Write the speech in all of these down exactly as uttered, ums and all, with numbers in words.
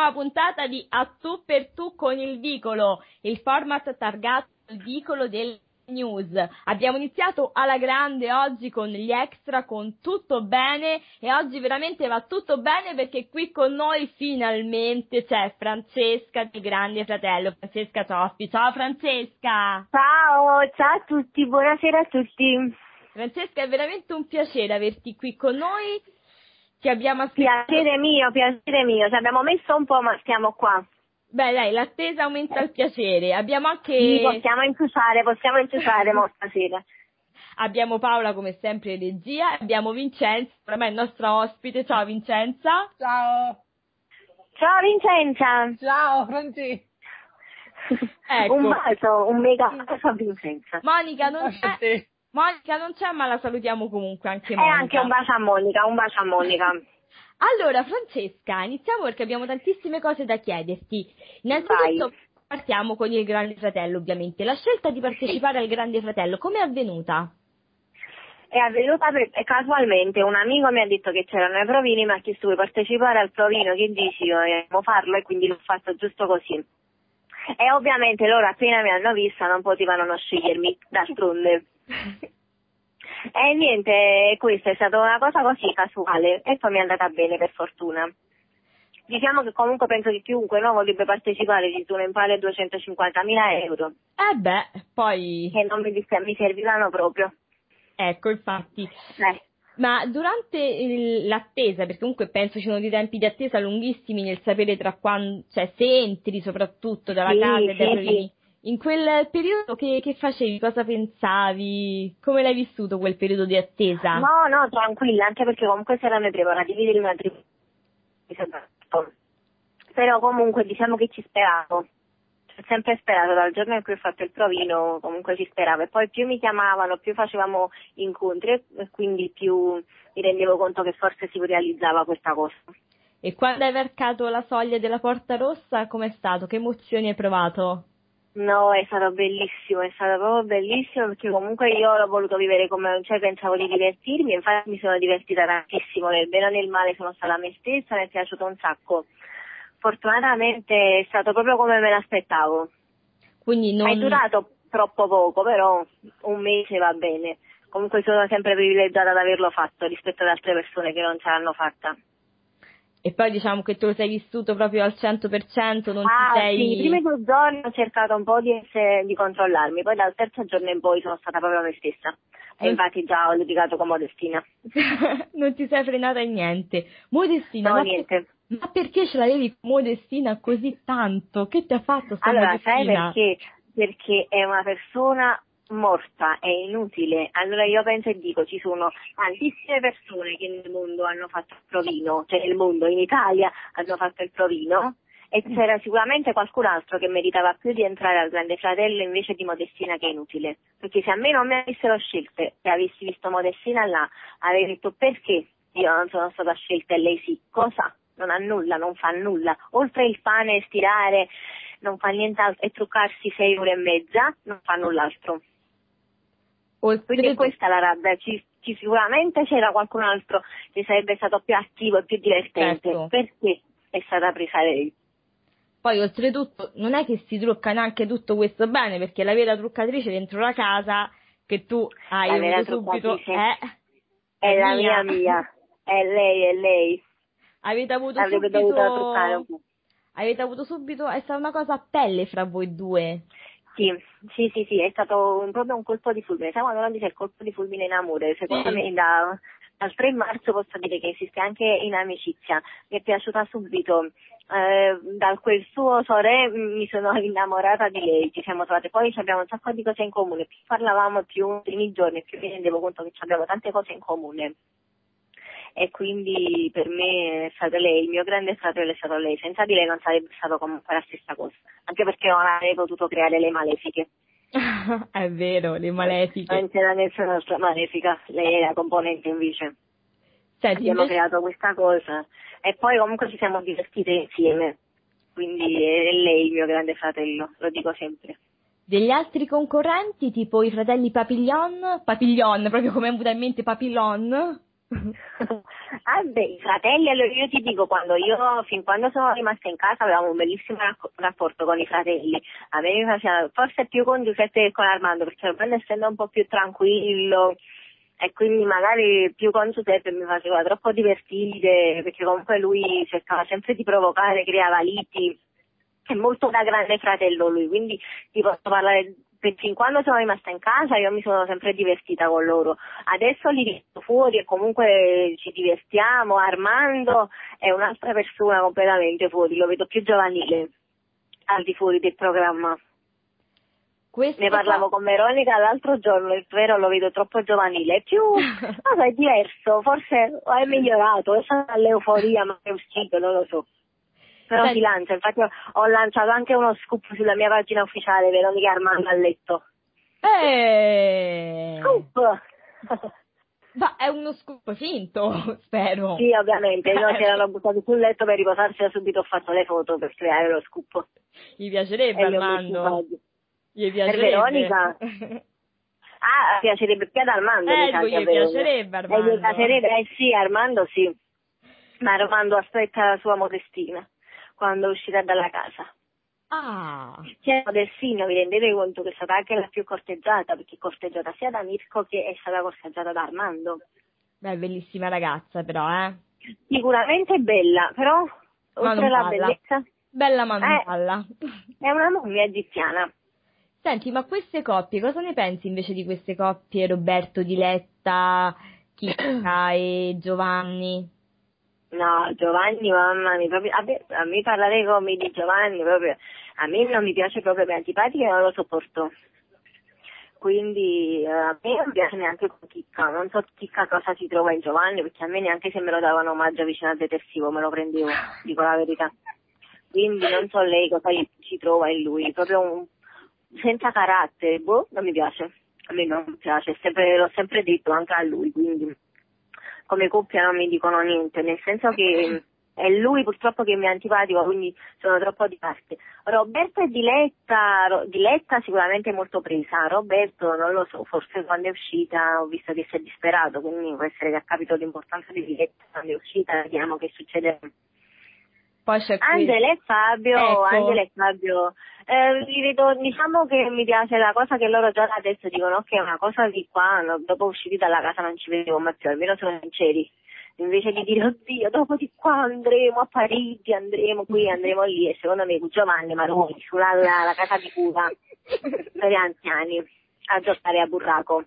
nuova puntata di A Tu per Tu con il Vicolo, il format targato al Vicolo delle news. Abbiamo iniziato alla grande oggi con gli extra, con tutto bene, e oggi veramente va tutto bene perché qui con noi finalmente c'è Francesca di Grande Fratello, Francesca Cioffi. Ciao Francesca! Ciao, ciao a tutti, buonasera a tutti. Francesca, è veramente un piacere averti qui con noi. Ti abbiamo aspettato. Piacere mio, piacere mio, ci abbiamo messo un po' ma stiamo qua. Beh dai, l'attesa aumenta il piacere. Abbiamo Sì, anche... possiamo inciuciare, possiamo inciuciare mo stasera. Abbiamo Paola come sempre in regia, abbiamo Vincenza, ormai il nostro ospite. Ciao Vincenza. Ciao. Ciao Vincenza. Ciao Franci. Ecco. Un bacio, un mega bacio a Vincenza. Monica non Bacio a c'è, te. Monica non c'è, ma la salutiamo comunque anche E Monica. anche un bacio a Monica, un bacio a Monica. Allora Francesca, iniziamo perché abbiamo tantissime cose da chiederti. Innanzitutto Vai. partiamo con il Grande Fratello, ovviamente. La scelta di partecipare al Grande Fratello, come è avvenuta? È avvenuta per, casualmente, un amico mi ha detto che c'erano i provini, mi ha chiesto vuoi partecipare al provino, che dici? Io vogliamo farlo e quindi l'ho fatto giusto così. E ovviamente loro appena mi hanno vista non potevano non scegliermi, d'altronde. E niente, questa è stata una cosa così casuale e poi mi è andata bene per fortuna. Diciamo che comunque penso che chiunque no, vorrebbe partecipare di un impale duecentocinquantamila euro. Eh beh, poi... Che non mi, mi servivano proprio. Ecco, infatti. Eh. Ma durante il- l'attesa, perché comunque penso ci sono dei tempi di attesa lunghissimi nel sapere tra quando, cioè se entri soprattutto dalla Sì, casa e dai sì, provini, sì. in quel periodo che, che facevi, cosa pensavi, come l'hai vissuto quel periodo di attesa? No, no, tranquilla, anche perché comunque si erano i preparativi del matrimonio. Però comunque diciamo che ci speravo. Ho sempre sperato, dal giorno in cui ho fatto il provino comunque ci speravo e poi più mi chiamavano, più facevamo incontri e quindi più mi rendevo conto che forse si realizzava questa cosa. E quando hai varcato la soglia della Porta Rossa, com'è stato? Che emozioni hai provato? No, è stato bellissimo, è stato proprio bellissimo perché comunque io l'ho voluto vivere come, cioè pensavo di divertirmi, infatti mi sono divertita tantissimo, nel bene o nel male sono stata me stessa, mi è piaciuto un sacco. Fortunatamente è stato proprio come me l'aspettavo. Quindi non... È durato troppo poco, però un mese va bene. Comunque sono sempre privilegiata ad averlo fatto rispetto ad altre persone che non ce l'hanno fatta. E poi diciamo che te lo sei vissuto proprio al cento per cento, non Ah ti sei... sì, i primi due giorni ho cercato un po' di, essere, di controllarmi, poi dal terzo giorno in poi sono stata proprio me stessa. E Non... infatti già ho litigato con Modestina. non ti sei frenata in niente. Modestina, No, ma, per... niente. ma perché ce l'avevi con Modestina così tanto? Che ti ha fatto sta Allora, sai Modestina? perché? Perché è una persona morta, è inutile. Allora io penso e dico, ci sono tantissime persone che nel mondo hanno fatto il provino, cioè nel mondo, in Italia hanno fatto il provino, e c'era sicuramente qualcun altro che meritava più di entrare al Grande Fratello invece di Modestina, che è inutile. Perché se a me non mi avessero scelte e avessi visto Modestina là, avrei detto perché io non sono stata scelta e lei sì, cosa? Non ha nulla, non fa nulla. Oltre il pane e stirare, non fa nient'altro, e truccarsi sei ore e mezza, non fa null'altro. Oltre... Quindi questa è la rabbia, ci, ci sicuramente c'era qualcun altro che sarebbe stato più attivo e più divertente. Certo. Perché è stata presa lei? Poi oltretutto non è che si trucca neanche tutto questo bene, perché la vera truccatrice dentro la casa che tu hai La vera avuto subito truccatrice è, è, è la mia. mia mia, è lei, è lei. Avete avuto Avrebbe dovuto truccare un subito, po'. avete avuto subito, è stata una cosa a pelle fra voi due. Sì, sì, sì, sì, è stato un, proprio un colpo di fulmine. Sai quando uno dice il colpo di fulmine in amore? Secondo Sì. me da, dal tre marzo posso dire che esiste anche in amicizia. Mi è piaciuta subito. Eh, da quel suo sore mi sono innamorata di lei, ci siamo trovate. Poi abbiamo un sacco di cose in comune. Più parlavamo, più nei primi giorni, più mi rendevo conto che abbiamo tante cose in comune. E quindi per me è stato lei, il mio grande fratello è stato lei, senza di lei non sarebbe stato comunque la stessa cosa, anche perché non avrei potuto creare le malefiche. È vero, le malefiche. Non c'era nessuna nostra malefica, lei è la componente invece. Senti, Abbiamo invece, creato questa cosa e poi comunque ci siamo divertite insieme, quindi è lei il mio grande fratello, lo dico sempre. degli altri concorrenti, tipo i fratelli Papillon, Papillon, proprio come è venuta in mente Papillon? Ah beh, i fratelli, allora io ti dico, quando io, fin quando sono rimasta in casa avevamo un bellissimo racco- rapporto con i fratelli. A me mi faceva, forse più con Giuseppe che con Armando, perché Armando essendo un po' più tranquillo, e quindi magari più con Giuseppe mi faceva troppo divertire, perché comunque lui cercava sempre di provocare, creava liti, è molto da grande fratello lui, quindi ti posso parlare, per- fin quando sono rimasta in casa io mi sono sempre divertita con loro. Adesso li vedo fuori e comunque ci divertiamo. Armando è un'altra persona completamente fuori, lo vedo più giovanile al di fuori del programma. Queste Ne parlavo con Veronica l'altro giorno, è vero, lo vedo troppo giovanile, è più, no, è diverso, forse è migliorato, è stata l'euforia, ma è uscito, non lo so. Però Senti, si lancia, infatti ho lanciato anche uno scoop sulla mia pagina ufficiale, Veronica Armando a letto. eh, Scoop! ma è uno scoop finto, spero. Sì, ovviamente, no, si erano buttati sul letto per riposarsi e subito ho fatto le foto per creare lo scoop. Gli piacerebbe, E le ho messe in Armando. pagina. Gli Per piacerebbe. Veronica? Ah, piacerebbe più ad Armando, Eh, mi dico, sa che a gli Veronica. piacerebbe, E gli Armando. piacerebbe, eh sì, Armando sì. Ma Armando aspetta la sua modestina quando uscirà dalla casa. Ah, C'è Modestino, vi rendete conto che è stata anche la più corteggiata, perché è corteggiata sia da Mirko che è stata corteggiata da Armando. beh, bellissima ragazza però, eh. Sicuramente bella, però Ma oltre non alla balla. bellezza Bella ma non è, balla. è una mummia egiziana. Senti, ma queste coppie, cosa ne pensi invece di queste coppie Roberto Diletta, Chicca e Giovanni? No, Giovanni, mamma mia, proprio, a, me, a me parlare come di Giovanni, proprio, a me non mi piace proprio, mi è antipatico e non lo sopporto. Quindi eh, a me non piace neanche con Chicca, non so Chicca cosa si trova in Giovanni, perché a me neanche se me lo davano omaggio vicino al detersivo me lo prendevo, dico la verità. Quindi non so lei cosa ci trova in lui, proprio un, senza carattere, boh, non mi piace. A me non mi piace, sempre, l'ho sempre detto anche a lui, quindi come coppia non mi dicono niente, nel senso che è lui purtroppo che mi è antipatico, quindi sono troppo di parte. Roberto e Diletta, Ro- Diletta sicuramente molto presa, Roberto non lo so, forse quando è uscita ho visto che si è disperato, quindi può essere che ha capito l'importanza di Diletta quando è uscita, vediamo che succede. Poi c'è qui. Angela e Fabio, Angela Ecco, e Fabio, eh, li vedo, diciamo che mi piace la cosa che loro già adesso dicono che è una cosa di qua, no, dopo usciti dalla casa non ci vediamo mai più, almeno sono sinceri, invece di dire oddio dopo di qua andremo a Parigi, andremo qui, andremo lì, e secondo me Giovanni Maroni sulla la, la casa di cura per gli anziani a giocare a burraco,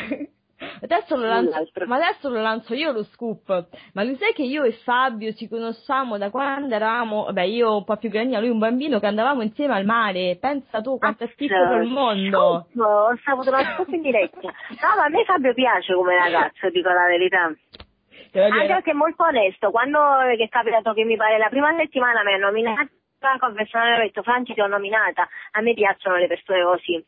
adesso lo lancio, null'altro. ma adesso lo lancio io lo scoop. Ma lo sai che io e Fabio ci conosciamo da quando eravamo, vabbè, io un po' più grandina, lui un bambino che andavamo insieme al mare. Pensa tu quanto è piccolo il mondo. Scoop, ho saputo una scoop in diretta. No, ma a me Fabio piace come ragazzo, dico la verità. Devo Anche dire, perché è molto onesto, quando che è capitato che mi pare la prima settimana mi ha nominata la confessione, ho detto Franci ti ho nominata, a me piacciono le persone così,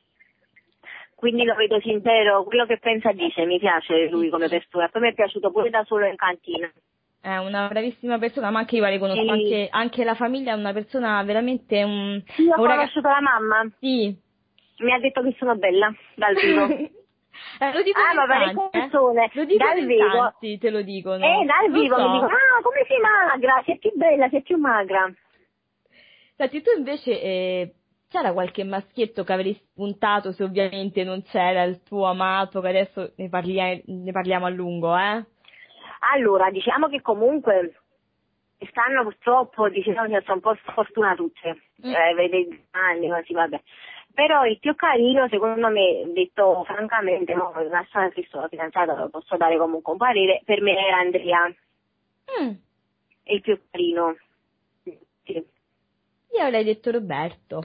quindi lo vedo sincero, quello che pensa dice, mi piace lui sì, come sì, persona, poi mi è piaciuto pure da solo in cantina. è una bravissima persona, ma anche io la riconosco, Sì, anche, anche la famiglia è una persona veramente un, sì, ho un ragazzo, conosciuto la mamma, sì. mi ha detto che sono bella dal vivo. Eh, lo dicono Ah, in ma parecchie tanti, eh? persone, Lo dicono dal in vivo, tanti, te lo eh, dicono. dal Lo vivo mi dicono, so. ah, come sei magra, sei più bella, sei più magra. Senti, tu invece, eh, c'era qualche maschietto che avresti spuntato se ovviamente non c'era il tuo amato, che adesso ne, parlia- ne parliamo a lungo, eh? Allora, diciamo che comunque quest'anno purtroppo diciamo che sono un po' sfortunatucce, Mm. eh, vede i anni così, vabbè. Però il più carino, secondo me, detto francamente, no, lasciando che sono fidanzata, lo posso dare comunque un parere, per me era Andrea, Mm. è il più carino. Sì. Io avrei detto Roberto.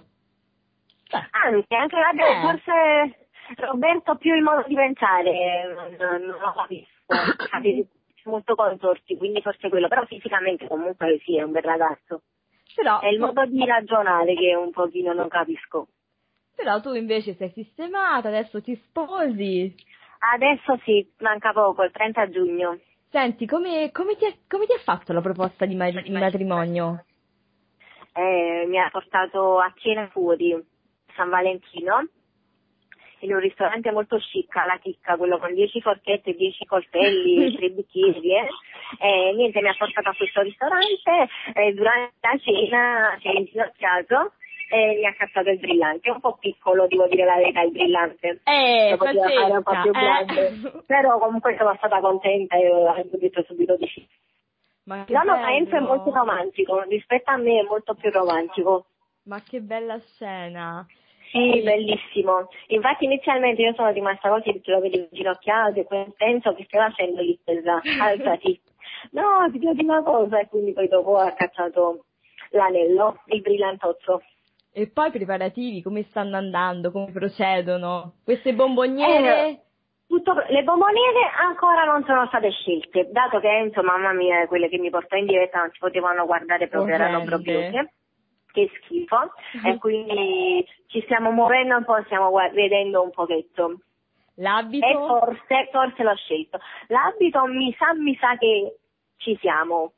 Beh, Anche, anche vabbè, eh, forse Roberto più il modo di pensare, non, non lo capisco, capisco molto consorti, quindi forse quello, però fisicamente comunque sì, è un bel ragazzo. però È il tu, modo di ragionare che un pochino non capisco. però tu invece sei sistemata, adesso ti sposi. Adesso sì, manca poco, il trenta giugno. Senti, come, come ti è, come ti è fatto la proposta di, mari- di matrimonio? Eh, mi ha portato a cena fuori San Valentino in un ristorante molto chic, alla chicca, quello con dieci forchette, dieci coltelli, tre bicchieri, eh. E niente, mi ha portato a questo ristorante e durante la cena si è inginocchiato e mi ha cazzato il brillante, un po' piccolo, devo dire la verità, il brillante. Eh, lo poteva fare un po' più grande, eh. però comunque sono stata contenta e ho detto subito di sì. Ma che No, no, bello. ma Enzo è molto romantico, rispetto a me è molto più romantico. Ma che bella scena. Sì, bellissimo. Infatti inizialmente io sono rimasta così perché lo vedevo inginocchiato e poi penso che stia facendo lì stessa, alzati. No, ti dico una cosa, e quindi poi dopo ha cacciato l'anello, il brillantozzo. E poi i preparativi, come stanno andando, come procedono? Queste Eh, bomboniere? tutto, le bomboniere ancora non sono state scelte, dato che Enzo, mamma mia, quelle che mi portò in diretta non si potevano guardare proprio, erano Orrende. brobiose. Che schifo, e quindi ci stiamo muovendo un po', stiamo guard- vedendo un pochetto. L'abito? E forse, forse l'ho scelto. L'abito mi sa, mi sa che ci siamo.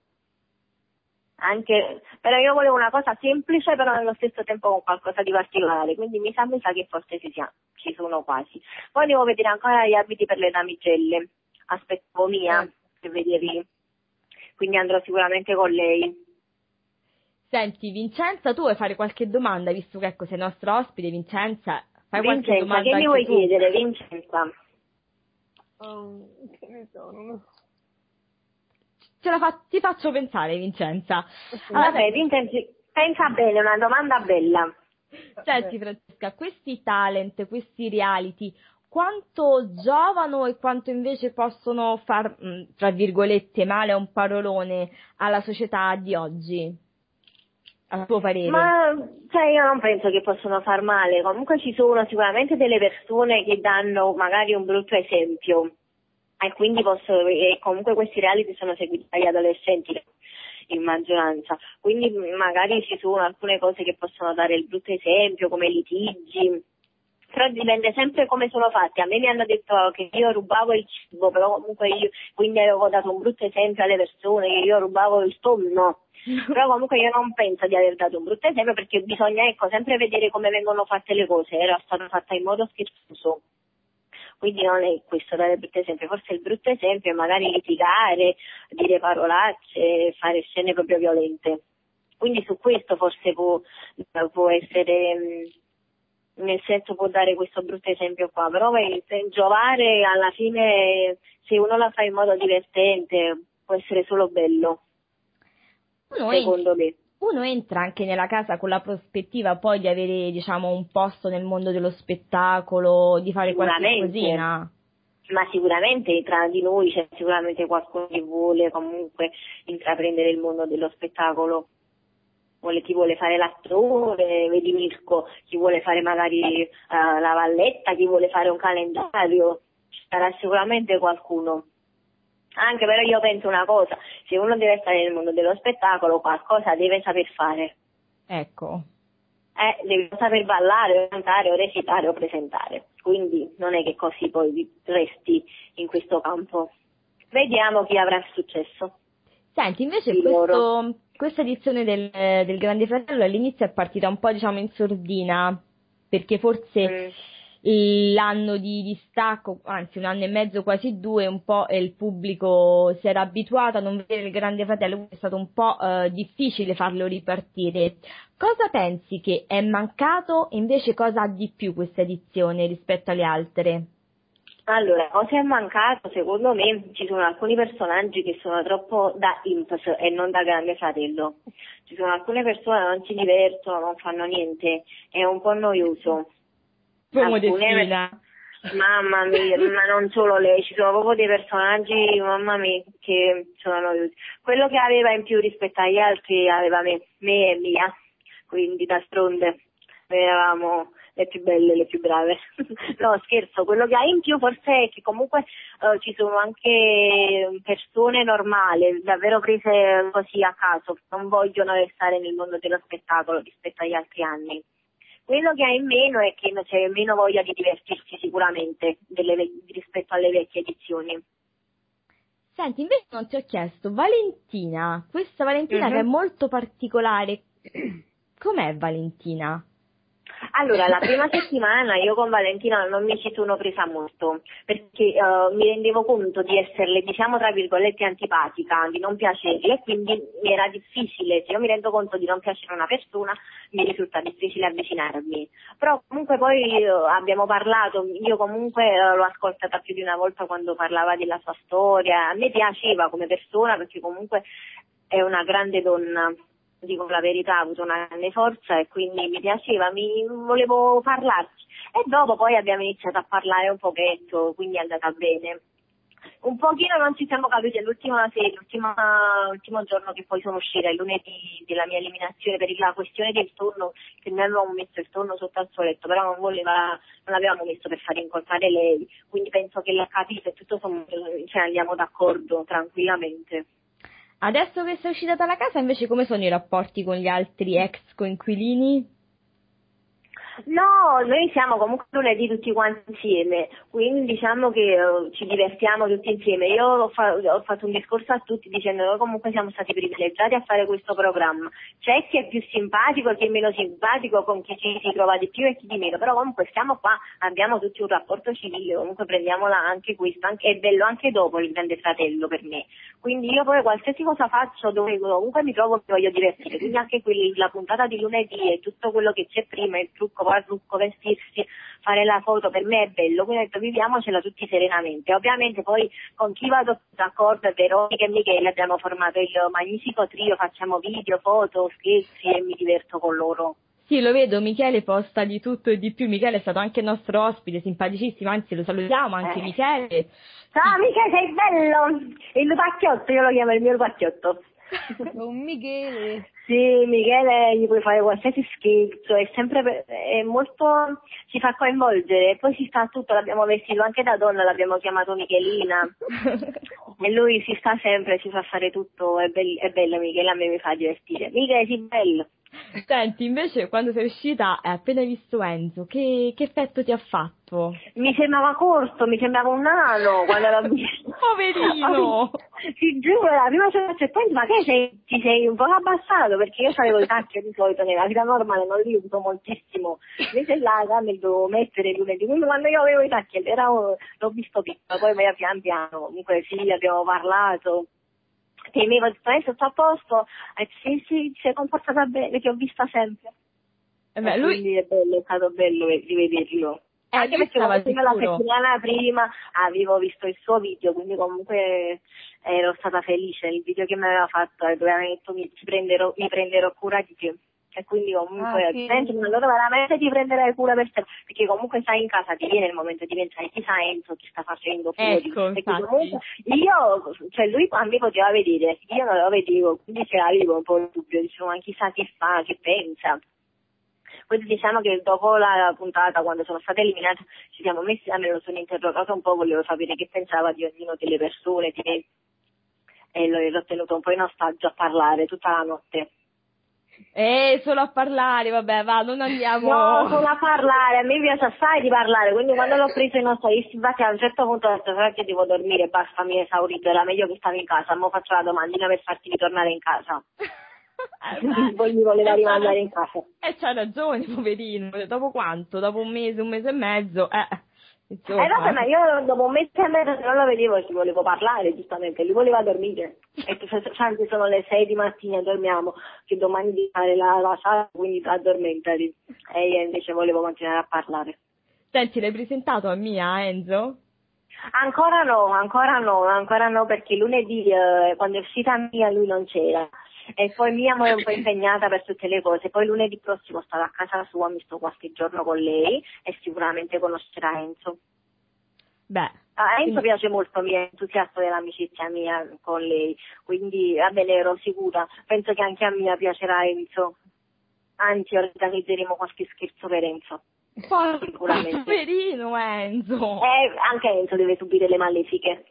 Anche, però io volevo una cosa semplice, però nello stesso tempo con qualcosa di particolare, quindi mi sa, mi sa che forse ci siamo, ci sono quasi. Poi devo vedere ancora gli abiti per le damigelle. Aspettavo Mia Eh. per vederli. Quindi andrò sicuramente con lei. Senti, Vincenza, tu vuoi fare qualche domanda, visto che ecco sei nostra ospite, Vincenza, fai qualche Vincenza, che domanda mi anche vuoi tu. chiedere, Vincenza? Um, che ne so, non lo Ce la fa- ti faccio pensare, Vincenza. so. Allora, Vabbè, senti, Vincenzo, pensa bene, una domanda bella. senti, Francesca, questi talent, questi reality, quanto giovano e quanto invece possono far, mh, tra virgolette, male a un parolone alla società di oggi? A tuo parere? Ma cioè, io non penso che possono far male, comunque ci sono sicuramente delle persone che danno magari un brutto esempio e quindi possono, e comunque questi reality sono seguiti dagli adolescenti in maggioranza, quindi magari ci sono alcune cose che possono dare il brutto esempio come litigi. Però dipende sempre come sono fatti. A me mi hanno detto che io rubavo il cibo, però comunque io quindi avevo dato un brutto esempio alle persone che io rubavo il tonno. Però comunque io non penso di aver dato un brutto esempio perché bisogna ecco sempre vedere come vengono fatte le cose. Era stata fatta in modo scherzoso. Quindi non è questo dare il brutto esempio, forse il brutto esempio è magari litigare, dire parolacce, fare scene proprio violente. Quindi su questo forse può, può essere, mh, nel senso può dare questo brutto esempio qua, però beh, se giovare alla fine se uno la fa in modo divertente può essere solo bello, Uno, en- secondo me. uno entra anche nella casa con la prospettiva poi di avere, diciamo, un posto nel mondo dello spettacolo, di fare qualche Sicuramente. cosina. Ma sicuramente tra di noi c'è sicuramente qualcuno che vuole comunque intraprendere il mondo dello spettacolo. Vuole, chi vuole fare l'attore, vedi Mirko, chi vuole fare magari uh, la valletta, chi vuole fare un calendario, ci sarà sicuramente qualcuno. Anche però io penso una cosa, se uno deve stare nel mondo dello spettacolo qualcosa deve saper fare. Ecco. Eh, devi saper ballare, o cantare, o recitare, o presentare. Quindi non è che così poi resti in questo campo. Vediamo chi avrà successo. Senti, invece Di loro. questo, questa edizione del, del Grande Fratello all'inizio è partita un po', diciamo, in sordina, perché forse Mm. l'anno di distacco, anzi un anno e mezzo, quasi due, un po' eh, il pubblico si era abituato a non vedere il Grande Fratello, quindi è stato un po' eh, difficile farlo ripartire. Cosa pensi che è mancato e invece cosa ha di più questa edizione rispetto alle altre? Allora, cosa è mancato? Secondo me ci sono alcuni personaggi che sono troppo da Imps e non da Grande Fratello. Ci sono alcune persone che non si divertono, non fanno niente, è un po' noioso. Come Alcune, Modestina. mamma mia, ma non solo lei, ci sono proprio dei personaggi, mamma mia, che sono noiosi. Quello che aveva in più rispetto agli altri aveva me, me e Mia, quindi da stronde, noi eravamo le più belle, le più brave. No, scherzo, quello che ha in più forse è che comunque eh, ci sono anche persone normali, davvero prese così a caso, non vogliono restare nel mondo dello spettacolo rispetto agli altri anni. Quello che ha in meno è che c'è meno voglia di divertirsi sicuramente delle, rispetto alle vecchie edizioni. Senti, invece non ti ho chiesto, Valentina, questa Valentina che è Mhm. molto particolare, com'è Valentina? Allora, la prima settimana io con Valentina non mi ci sono presa molto, perché uh, mi rendevo conto di esserle, diciamo, tra virgolette, antipatica, di non piacerle, quindi mi era difficile, se io mi rendo conto di non piacere a una persona, mi risulta difficile avvicinarmi. Però comunque poi uh, abbiamo parlato, io comunque uh, l'ho ascoltata più di una volta quando parlava della sua storia, a me piaceva come persona perché comunque è una grande donna. Dico la verità, ha avuto una grande forza e quindi mi piaceva, mi volevo parlarci. E dopo poi abbiamo iniziato a parlare un pochetto, quindi è andata bene. Un pochino non ci siamo capiti l'ultima sera, l'ultima, l'ultimo giorno che poi sono uscita, il lunedì della mia eliminazione per la questione del turno, che noi avevamo messo il turno sotto al suo letto, però non voleva, non l'avevamo messo per far incontrare lei, quindi penso che l'ha capito e tutto sommato, cioè andiamo d'accordo tranquillamente. Adesso che sei uscita dalla casa, invece, come sono i rapporti con gli altri ex coinquilini? No, noi siamo comunque lunedì tutti quanti insieme, quindi diciamo che uh, ci divertiamo tutti insieme. Io ho, fa- ho fatto un discorso a tutti dicendo che noi comunque siamo stati privilegiati a fare questo programma. C'è chi è più simpatico, chi è meno simpatico, con chi ci si trova di più e chi di meno, però comunque stiamo qua, abbiamo tutti un rapporto civile, comunque prendiamola anche questo, anche, è bello anche dopo il Grande Fratello per me. Quindi io poi qualsiasi cosa faccio dove comunque mi trovo mi voglio divertire, quindi anche quelli, la puntata di lunedì e tutto quello che c'è prima, il trucco, poi il trucco, vestirsi, fare la foto, per me è bello, quindi ho detto viviamocela tutti serenamente. Ovviamente poi con chi vado d'accordo è Veronica e Michele, abbiamo formato il magnifico trio, facciamo video, foto, scherzi e mi diverto con loro. Sì, lo vedo, Michele posta di tutto e di più. Michele è stato anche nostro ospite, simpaticissimo, anzi lo salutiamo anche Eh. Michele. Ciao Michele, sei bello! Il lupacchiotto, io lo chiamo il mio lupacchiotto. Un Michele. Sì, Michele gli puoi fare qualsiasi scherzo, è sempre, è molto, ci fa coinvolgere, poi si sta tutto, l'abbiamo vestito anche da donna, l'abbiamo chiamato Michelina, e lui si sta sempre, ci fa fare tutto, è, be- è bello Michele, a me mi fa divertire. Michele, sei bello! Senti, invece, quando sei uscita e appena hai visto Enzo, che, che effetto ti ha fatto? Mi sembrava corto, mi sembrava un nano quando l'ho visto. Poverino! Ti giuro, la prima cosa che penso, ma che sei, ti sei un po' abbassato, perché io avevo i tacchi di solito nella vita normale, non li uso moltissimo, invece là me li dovevo mettere lunedì, quindi quando io avevo i tacchi era, l'ho visto piccolo, poi me pian piano, comunque sì, abbiamo parlato, temevo, ho detto, adesso sto a posto, e sì, sì, si è comportata bene, ti ho vista sempre. Eh beh, E lui, quindi è bello, è stato bello rivederlo. eh, Anche lui perché stava comunque io la sicuro. settimana prima avevo visto il suo video, quindi comunque ero stata felice. Il video che mi aveva fatto e dove aveva detto mi, ci prenderò, mi prenderò cura di te. E quindi comunque, Ah, sì. senti, ma allora veramente ti prenderai cura per te, perché comunque sai in casa ti viene il momento di pensare chissà Enzo chi sta facendo fuori. Ecco, Perché infatti. comunque io, cioè lui a me poteva vedere, io non lo vedevo, quindi ce l'avevo un po' il dubbio, dicevo ma chissà che fa, che pensa. Quindi diciamo che dopo la puntata, quando sono state eliminate, ci siamo messi a me, lo sono interrogato un po', volevo sapere che pensava di ognuno delle persone, di me, e l'ho tenuto un po' in ostaggio a parlare tutta la notte. Eh, solo a parlare, vabbè, va, non andiamo... No, solo a parlare, a me piace assai di parlare, quindi quando l'ho preso in ostaggio, infatti a un certo punto ho detto, sai che devo dormire, basta, mi è esaurito, era meglio che stavo in casa, mo faccio la domandina per farti ritornare in casa. Eh, Poi mi voleva beh, rimandare in casa. eh, c'ha ragione, poverino. Dopo quanto? Dopo un mese, un mese e mezzo? Eh, Eh insomma. vabbè, ma io dopo un mese e mezzo se non lo vedevo ci volevo parlare, giustamente, lui voleva dormire. E tu sai, anche sono le sei di mattina, dormiamo, che domani devi fare la, la sala, quindi addormentati. E io invece volevo continuare a parlare. Senti, l'hai presentato a Mia, Enzo? Ancora no, ancora no, ancora no, perché lunedì, eh, quando è uscita Mia, lui non c'era. E poi Mia mo è un po' impegnata per tutte le cose. Poi lunedì prossimo starò a casa sua, mi sto qualche giorno con lei e sicuramente conoscerà Enzo. Beh. A Enzo quindi- piace molto, mi è entusiasta dell'amicizia mia con lei, quindi va bene, ero sicura. Penso che anche a Mia piacerà Enzo. Anzi, organizzeremo qualche scherzo per Enzo. Porca, Sicuramente. poverino Enzo! E anche Enzo deve subire le malefiche.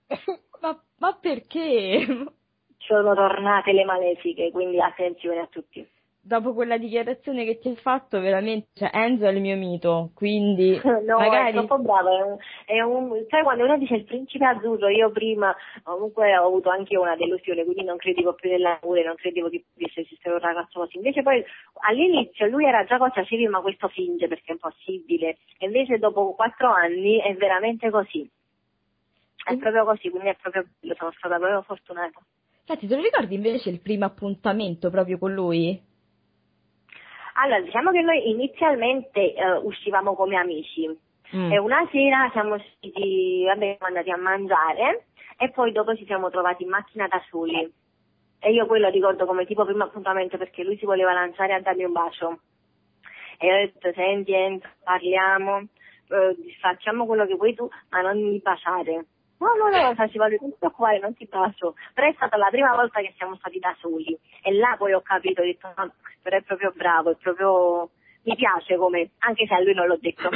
Ma, ma perché? Sono tornate le malefiche, quindi attenzione a tutti. dopo quella dichiarazione che ti hai fatto, veramente, cioè Enzo è il mio mito, quindi No, magari... è troppo bravo, è un, è un, sai quando uno dice il principe azzurro, io prima comunque ho avuto anche una delusione, quindi non credevo più nell'amore, non credevo che potesse esistere un ragazzo così, invece poi all'inizio lui era già cosa dicevi, ma questo finge perché è impossibile, e invece dopo quattro anni è veramente così, è proprio così, quindi è proprio bello, sono stata proprio fortunata. Senti, te lo ricordi invece il primo appuntamento proprio con lui? Allora, diciamo che noi inizialmente eh, uscivamo come amici Mm. e una sera siamo usciti, vabbè, siamo andati a mangiare e poi dopo ci siamo trovati in macchina da soli. E io quello ricordo come tipo primo appuntamento perché lui si voleva lanciare a darmi un bacio. E io ho detto, senti Enzo, parliamo, eh, facciamo quello che vuoi tu, ma non mi baciare. No, no, no, facevo non ti preoccupare, non ti bacio. Però è stata la prima volta che siamo stati da soli. E là poi ho capito, ho detto, no, però è proprio bravo, è proprio... mi piace come, anche se a lui non l'ho detto.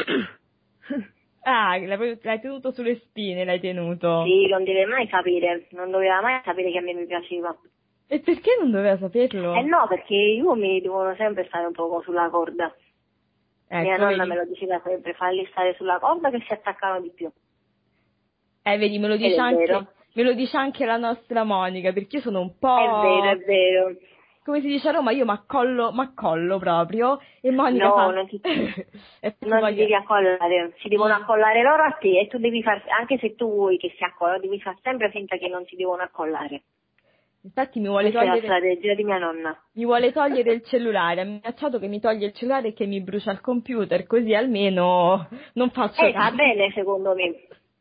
Ah, l'hai l'hai tenuto sulle spine, l'hai tenuto. Sì, non deve mai sapere, non doveva mai sapere che a me mi piaceva. E perché non doveva saperlo? Eh no, perché gli uomini devono sempre stare un po' sulla corda. Ecco, Mia nonna vedi. me lo diceva sempre, farli stare sulla corda che si attaccano di più. Eh, vedi, me lo Ed dice è anche, vero. me lo dice anche la nostra Monica, perché io sono un È vero, po', è vero. come si dice a Roma, io m'accollo, m'accollo proprio, e Monica No, fa... non ti, e non ti Monica... devi accollare, si devono Sì. accollare loro a te e tu devi far, anche se tu vuoi che si accollano, devi far sempre finta che non si devono accollare. Infatti mi vuole Questa è la togliere, strategia di mia nonna. mi vuole togliere il cellulare, ha minacciato che mi toglie il cellulare e che mi brucia il computer, così almeno non faccio Eh, va caso. bene secondo me.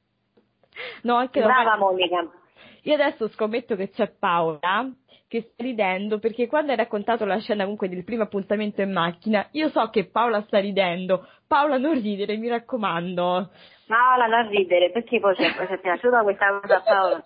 No, anche no, Brava guarda, Monica. io adesso scommetto che c'è Paola che sta ridendo perché quando hai raccontato la scena comunque del primo appuntamento in macchina, io so che Paola sta ridendo. Paola, non ridere, mi raccomando. Paola, non ridere, perché poi ci è, ci è piaciuta questa cosa a Paola?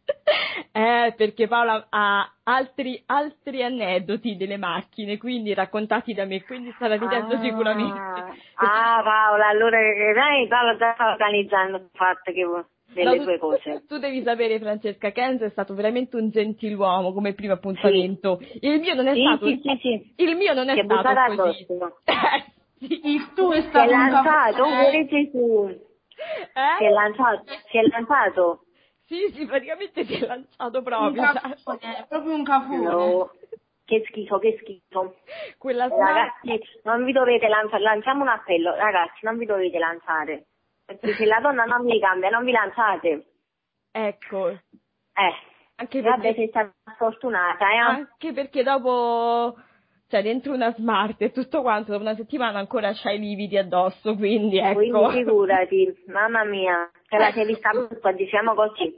Eh, perché Paola ha altri, altri aneddoti delle macchine, quindi raccontati da me, quindi starà ridendo sicuramente. Ah, Perché ah Paola, allora eh, dai, Paola già sta organizzando il fatto che no, delle tu, sue cose. tu devi sapere, Francesca, Kenzo è stato veramente un gentiluomo come primo Sì, appuntamento. Il mio non è sì, stato, sì, sì, sì. il mio non Si è è stato buttata così. addosso. Eh, sì. Il tuo è Si è stato un lanciato, pure cafone. Gesù. Si è Eh? lanciato, si è lanciato. Sì, sì, praticamente si è lanciato Un proprio, cioè, cafone, proprio un cafone. No, che schifo, che schifo. quella smart. Ragazzi, non vi dovete lanciare, lanciamo un appello, ragazzi, non vi dovete lanciare. Perché se la donna non vi cambia, non vi lanciate. Ecco, Eh, anche vabbè, perché, sei stata sfortunata, eh. anche perché dopo, cioè dentro una smart e tutto quanto, dopo una settimana ancora c'hai i lividi addosso, quindi Quindi ecco. figurati, mamma mia, te la sei vista brutta, diciamo così.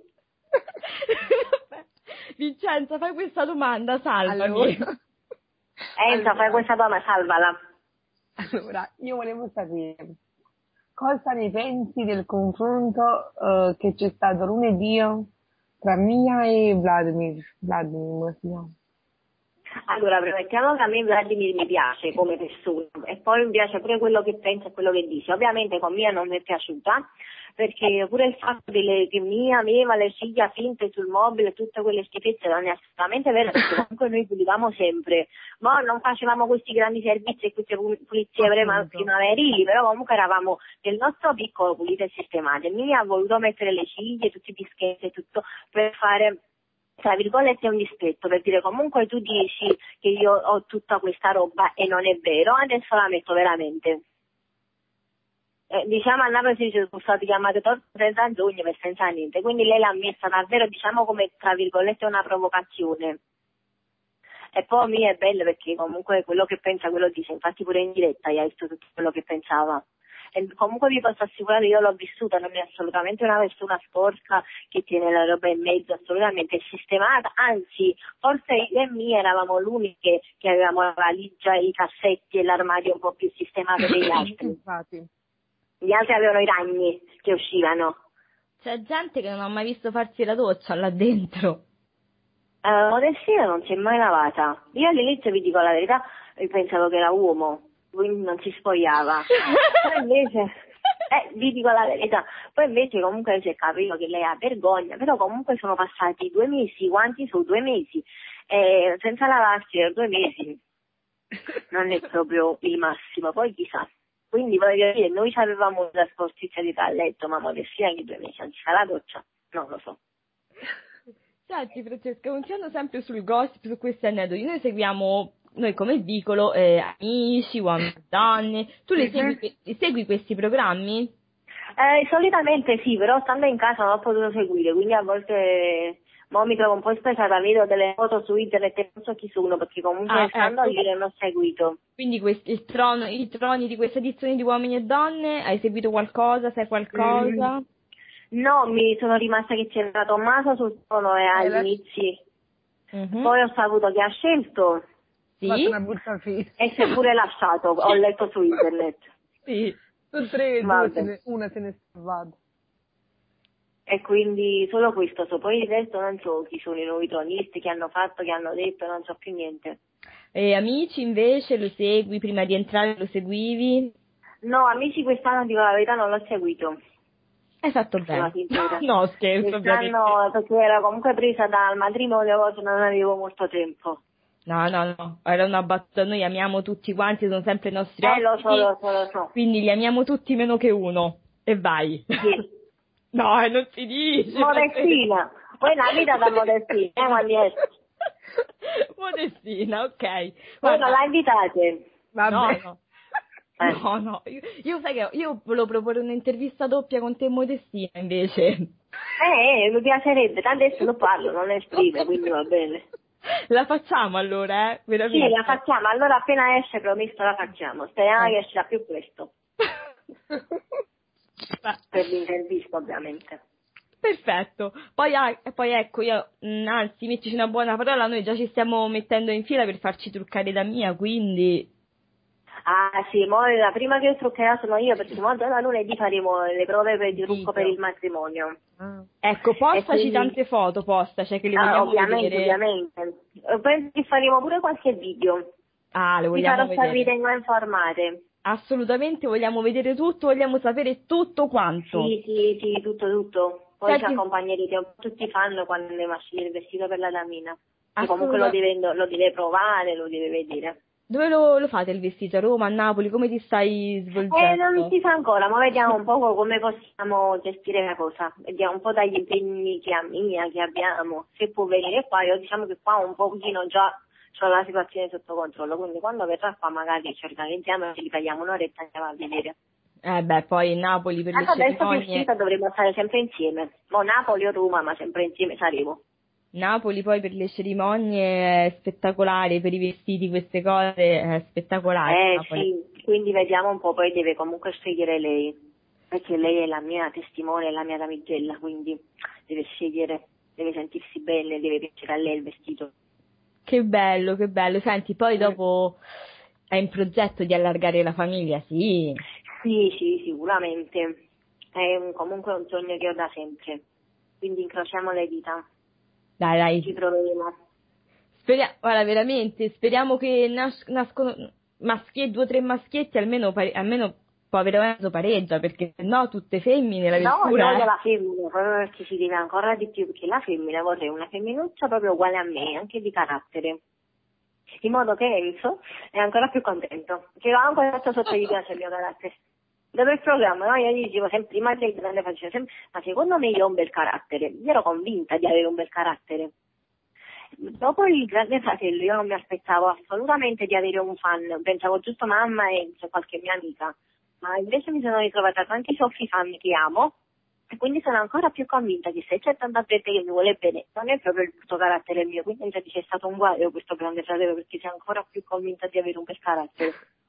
Vincenza, fai questa domanda, Allora, salvami. Enza, fai allora, questa donna, salvala. allora, io volevo sapere cosa ne pensi del confronto eh, che c'è stato lunedì tra Mia e Vladimir. Vladimir, come si chiama? Allora, premettiamo che a me Vladimir mi piace come persona e poi mi piace pure quello che pensa e quello che dice. Ovviamente con Mia non mi è piaciuta perché pure il fatto delle, che Mia aveva le ciglia finte sul mobile e tutte quelle schifezze non è assolutamente vero perché comunque noi pulivamo sempre, ma non facevamo questi grandi servizi e queste pulizie prima- Appunto. primaverili, però comunque eravamo nel nostro piccolo pulito e sistemato. E Mia ha voluto mettere le ciglia, tutti i dischetti e tutto per fare tra virgolette un dispetto, per dire comunque tu dici che io ho tutta questa roba e non è vero, adesso la metto veramente. Eh, diciamo a Napoli si dice sono stati chiamati torti senza giugno per senza niente, quindi lei l'ha messa davvero diciamo come tra virgolette una provocazione. E poi mi è bello perché comunque quello che pensa quello dice, infatti pure in diretta gli ha detto tutto quello che pensava. E comunque vi posso assicurare, io l'ho vissuta, non è assolutamente una persona sporca che tiene la roba in mezzo, assolutamente è sistemata, anzi forse io e Mia eravamo l'uniche che avevamo la valigia, i cassetti e l'armadio un po' più sistemato degli altri. Infatti. Gli altri avevano i ragni che uscivano. C'è gente che non ha mai visto farsi la doccia là dentro. Uh, Modestina non si è mai lavata. Io all'inizio vi dico la verità, io pensavo che era uomo, quindi non si spogliava. Poi invece, eh, vi dico la verità, poi invece comunque si è capito che lei ha vergogna, però comunque sono passati due mesi, quanti su due mesi, eh, senza lavarsi per due mesi. non è proprio il massimo, poi chissà. Quindi voglio dire, noi avevamo la sportizia di talletto, ma Modestina che due mesi, anzi fa la doccia, non lo so. Senti Francesca, continuando sempre sul gossip, su questi aneddoti, noi seguiamo, noi come Vicolo, eh, amici, uomini e donne, tu le segui, que- segui questi programmi? Eh, solitamente sì, però stando in casa non ho potuto seguire, quindi a volte mo mi trovo un po' spesata, vedo delle foto su internet e non so chi sono, perché comunque Ah, stando ecco. lì non ho seguito. Quindi questi, il trono, i troni di questa edizione di Uomini e Donne, hai seguito qualcosa, sai qualcosa? Mm, no, mi sono rimasta che c'era Tommaso sul trono e Eh, agli la- inizi, Mhm. poi ho saputo che ha scelto Ha fatto Sì? una brutta fine. e si è pure lasciato, ho letto su internet. Sì. Su tre, due, se Vabbè. ne- una se ne è salvata. E quindi solo questo so, poi il resto non so chi sono i nuovi tronisti, che hanno fatto, che hanno detto, non so più niente. E amici invece lo segui, prima di entrare lo seguivi? No, amici quest'anno dico la verità non l'ho seguito, Hai fatto sono bene. sincera. No, scherzo, ovviamente. Quest'anno perché ero comunque presa dal matrimonio, oggi non avevo molto tempo. No, no, no, era una battuta, noi amiamo tutti quanti, sono sempre i nostri Eh, lo so, ospiti, lo so, lo so. quindi li amiamo tutti meno che uno. E vai. Sì. No, e non si dice. Modestina, poi la vita da Modestina, eh, quando esce. Modestina, ok. Voi Guarda, non la invitate? Vabbè. no, no. Eh. No, no, io, io sai che io volevo proporre un'intervista doppia con te e Modestina invece. Eh, eh, mi piacerebbe, tanto adesso lo parlo, non è scrive, quindi va bene. La facciamo allora, eh? Sì, Veramente. la facciamo, allora appena esce promesso la facciamo, speriamo Eh. che esca più presto, Beh, per l'intervista ovviamente. perfetto. Poi, ah, e poi ecco, io, mh, anzi, mettici una buona parola, noi già ci stiamo mettendo in fila per farci truccare da mia, quindi... Ah sì, mo la prima che truccherà sono io, perché mo già da lunedì faremo le prove per il trucco per il matrimonio. Ecco, E postaci quindi, tante foto, posta, cioè che le ah, vogliamo ovviamente, vedere. ovviamente. E poi ti faremo pure qualche video, Ah, le ti vogliamo farò vedere. sapere in informate. Assolutamente, vogliamo vedere tutto, vogliamo sapere tutto quanto. Sì, sì, sì, tutto, tutto. Poi ci Senti, accompagnerete, un po' tutti fanno quando andiamo a scegliere il vestito per la damina. Che comunque lo assoluta... deve, lo deve provare, lo deve vedere. Dove lo, lo fate il vestito? A Roma, a Napoli? Come ti stai Eh, non svolgendo? si sa ancora, ma vediamo un po' come possiamo gestire la cosa. Vediamo un po' dagli impegni che, ha mia, che abbiamo. Se può venire qua, io diciamo che qua un pochino già ho la situazione sotto controllo, quindi quando verrà qua magari ci organizziamo e ci ritagliamo un'oretta e andiamo a vedere. Eh beh, poi Napoli per le Tanto adesso che è cerimonie... uscita dovremo stare sempre insieme. Mo Napoli o Roma, ma sempre insieme saremo. Napoli poi per le cerimonie è spettacolare, per i vestiti, queste cose è spettacolare. Eh Napoli. sì, quindi vediamo un po', poi deve comunque scegliere lei, perché lei è la mia testimone, è la mia damigella, quindi deve scegliere, deve sentirsi bene, deve piacere a lei il vestito. Che bello, che bello. Senti, poi Mm. dopo hai in progetto di allargare la famiglia, sì. Sì, sì, sicuramente. È un- comunque un sogno che ho da sempre, quindi incrociamo le dita, Dai, ci dai. proveremo. Speriamo, guarda, veramente, speriamo che nas- nascono maschietti, due o tre maschietti, almeno, pare- almeno povero Enzo pareggia, perché se no tutte femmine la No, io vettura, voglio eh. la femmina, proprio perché si deve ancora di più, perché la femmina vorrei una femminuccia proprio uguale a me, anche di carattere. In modo che Enzo è ancora più contento, che ho ancora fatto sotto gli piace il mio carattere. Dopo il programma, no? Io gli dicevo sempre, prima del grande facevo sempre, ma secondo me io ho un bel carattere, io ero convinta di avere un bel carattere. Dopo il grande fratello io non mi aspettavo assolutamente di avere un fan, pensavo giusto mamma e c'è qualche mia amica, ma invece mi sono ritrovata tanti soffi fan che amo e quindi sono ancora più convinta che se c'è tanta gente che mi vuole bene, non è proprio il brutto carattere mio, quindi mi c'è stato un guaio questo grande fratello perché sono ancora più convinta di avere un bel carattere.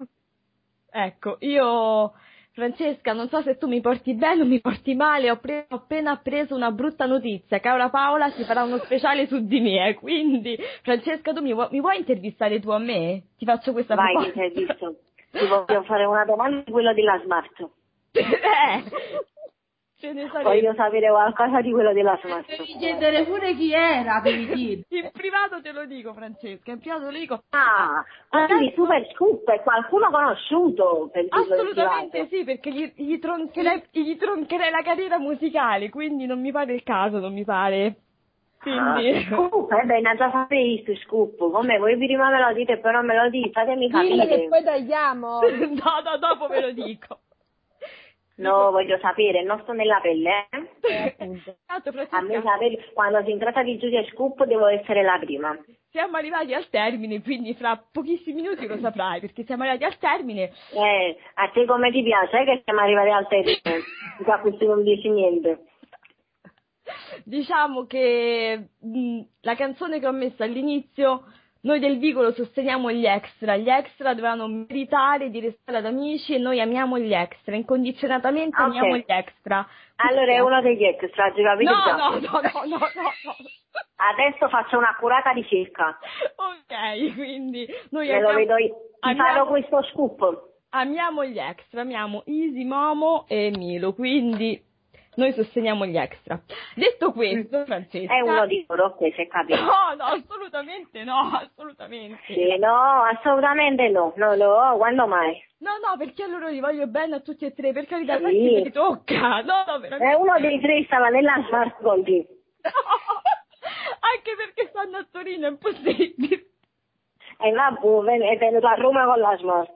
Ecco, io, Francesca, non so se tu mi porti bene o mi porti male, ho, pre- ho appena preso una brutta notizia, cara Paola si farà uno speciale su di me, eh, quindi, Francesca, tu mi, vu- mi vuoi intervistare tu a me? Ti faccio questa Vai, ti proposta. sei visto. Ti voglio fare una domanda di quello della Smart. eh, ce ne sarebbe. Voglio sapere qualcosa di quello della Smart. Devi chiedere pure chi era, devi dire. In privato te lo dico, Francesca, in privato te lo dico. Ah, quindi super scoop, è qualcuno conosciuto per dirlo in Assolutamente privato. sì, perché gli, gli, troncherei, gli troncherei la carriera musicale, quindi non mi pare il caso, non mi pare. Quindi... Ah, scoop, eh beh, già sapete scoop, come voi prima me lo dite e poi non me lo dite, fatemi Dillo che capire. poi tagliamo. no, no, dopo ve lo dico. No, voglio sapere, non sto nella pelle, eh. Eh, appunto. Tanto, A me Francesca, sapere, quando si tratta di giudice scoop devo essere la prima. siamo arrivati al termine, quindi fra pochissimi minuti lo saprai, perché siamo arrivati al termine. Eh, a te come ti piace, eh, che siamo arrivati al termine, da questi non dici niente. Diciamo che mh, la canzone che ho messo all'inizio, noi del Vicolo sosteniamo gli extra, gli extra dovranno meritare di restare ad amici e noi amiamo gli extra, incondizionatamente Ok. amiamo gli extra. Allora è uno degli extra, hai capito No, già? no, no, no, no, no, no. Adesso faccio un'accurata ricerca, Ok, quindi noi me lo amiamo, vedo io. Ti amiamo- farò questo scoop. amiamo gli extra, amiamo Easy, Momo e Milo, quindi noi sosteniamo gli extra. Detto questo, Francesca... È uno di loro, ok, si è capito. No, no, assolutamente no, assolutamente. Sì, no, assolutamente no, no, no, quando mai? No, no, perché allora li voglio bene a tutti e tre, per carità, Sì. poi chi me li tocca. No, no, veramente. È uno dei tre stava nella smart con te. No, anche perché stanno a Torino, è impossibile. E vabbè, è venuto a Roma con la smart.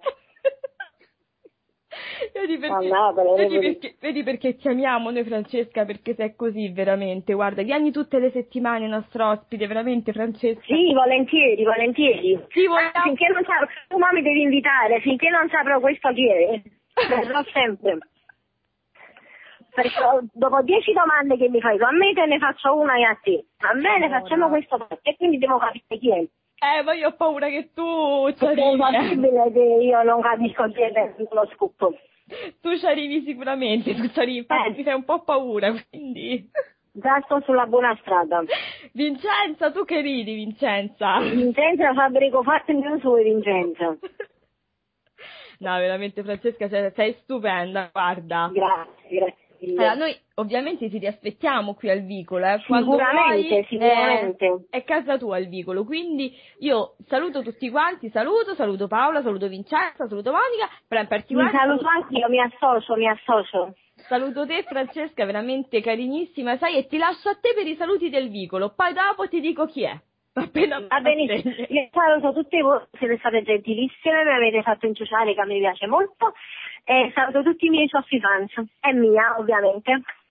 Vedi perché, Mannaggia, vedi, vedi. perché, vedi perché ti amiamo noi, Francesca, perché sei così veramente. Guarda, vieni tutte le settimane nostro ospite, veramente, Francesca. Sì, volentieri, volentieri. Sì, vogliamo- Ah, finché non saprò, tu ma mi devi invitare, finché non saprò questo chi è, verrò sempre. Perché dopo dieci domande che mi fai tu a me, te ne faccio una e a te. Va bene, Allora. facciamo questo fatto e quindi devo capire chi è. Eh, ma io ho paura che tu ci Perché è arrivi. impossibile che io non capisco chi è dentro lo scoop. Tu ci arrivi sicuramente, tu ci arrivi, infatti Eh. mi fai un po' paura, quindi... Già sto sulla buona strada. Vincenza, tu che ridi, Vincenza? Vincenza Fabbrico, fatemi un suo Vincenza. No, veramente Francesca, sei, sei stupenda, guarda. Grazie, grazie mille. Allora, noi ovviamente ti riaspettiamo qui al Vicolo, eh. Quando Sicuramente, vuoi, sicuramente. eh, è casa tua al Vicolo, quindi io saluto tutti quanti, saluto, saluto Paola, saluto Vincenza, saluto Monica, però in Mi particolare saluto anch'io, mi associo, mi associo. saluto te Francesca, veramente carinissima, sai, e ti lascio a te per i saluti del Vicolo, poi dopo ti dico chi è. Appena Va benissimo, io saluto tutte voi, siete state gentilissime, mi avete fatto inciuciare che a me piace molto, e saluto tutti i miei soffi fans, e mia ovviamente.